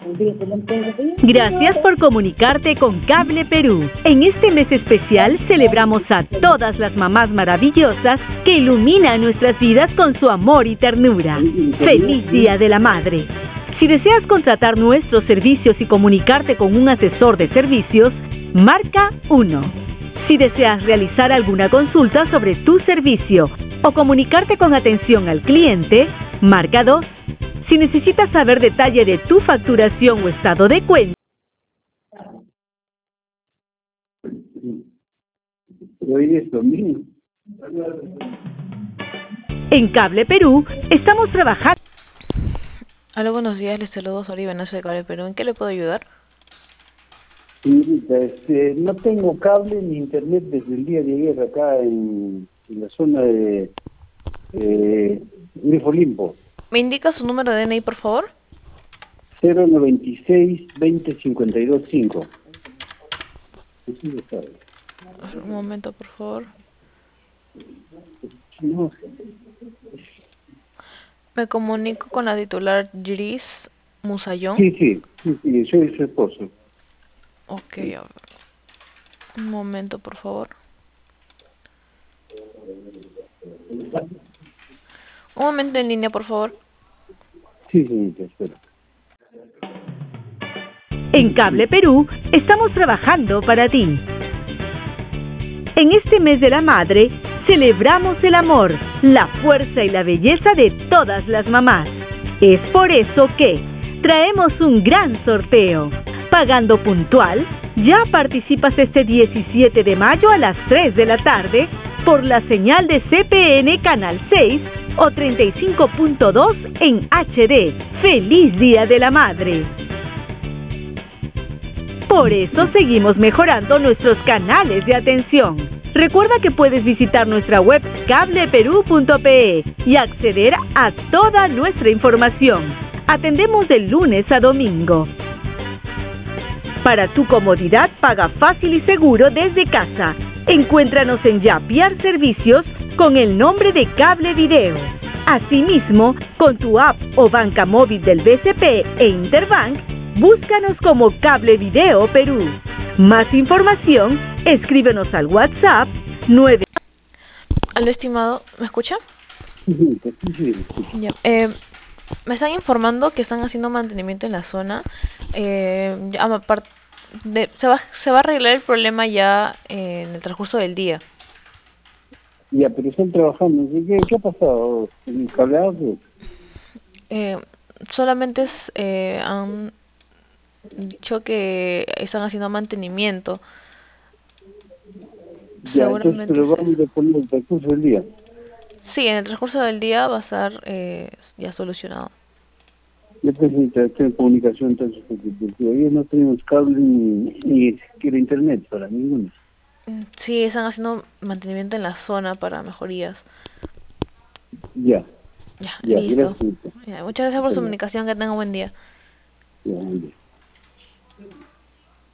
Gracias por comunicarte con Cable Perú. En este mes especial celebramos a todas las mamás maravillosas que iluminan nuestras vidas con su amor y ternura. ¡Feliz Día de la Madre! Si deseas contratar nuestros servicios y comunicarte con un asesor de servicios, marca 1. Si deseas realizar alguna consulta sobre tu servicio o comunicarte con atención al cliente, marca 2. Si necesitas saber detalle de tu facturación o estado de cuenta, hoy es domingo. En Cable Perú estamos trabajando. Hola, buenos días, les saludo Sori Venezuela de Cable Perú. ¿En qué le puedo ayudar? Señorita, no tengo cable ni internet desde el día de ayer acá en la zona de Grifo Limpo. ¿Me indica su número de DNI, por favor? 096 20 52 5. Sí, lo sabe. Un momento, por favor. No. Me comunico con la titular Gris Musayón. Sí, soy su esposo. Ok, a ver. Un momento, por favor. Un momento en línea, por favor. Sí, señorita, espero. En Cable Perú estamos trabajando para ti. En este mes de la madre, celebramos el amor, la fuerza y la belleza de todas las mamás. Es por eso que traemos un gran sorteo. Pagando puntual, ya participas este 17 de mayo a las 3 de la tarde por la señal de CPN Canal 6 o 35.2 en HD. ¡Feliz Día de la Madre! Por eso seguimos mejorando nuestros canales de atención. Recuerda que puedes visitar nuestra web cableperú.pe y acceder a toda nuestra información. Atendemos de lunes a domingo. Para tu comodidad, paga fácil y seguro desde casa. Encuéntranos en Yapiar Servicios con el nombre de Cable Video. Asimismo, con tu app o banca móvil del BCP e Interbank, búscanos como Cable Video Perú. Más información, escríbenos al WhatsApp 9. Aló, estimado, ¿me escucha? Sí. Ya. Me están informando que están haciendo mantenimiento en la zona. Se va a arreglar el problema ya en el transcurso del día. Ya, pero están trabajando. ¿Qué ha pasado? ¿El cableado? Solamente han dicho que están haciendo mantenimiento. Ya, Seguramente entonces, pero vamos a poner el recurso del día. sí, en el transcurso del día va a estar ya solucionado. Yo presidenta, estoy en comunicación entonces, porque todavía no tenemos cable ni siquiera internet para ninguno. Sí, están haciendo mantenimiento en la zona para mejorías. Ya, Ya, listo. gracias. Ya, muchas gracias por su comunicación, que tenga un buen día. Ya, muy bien.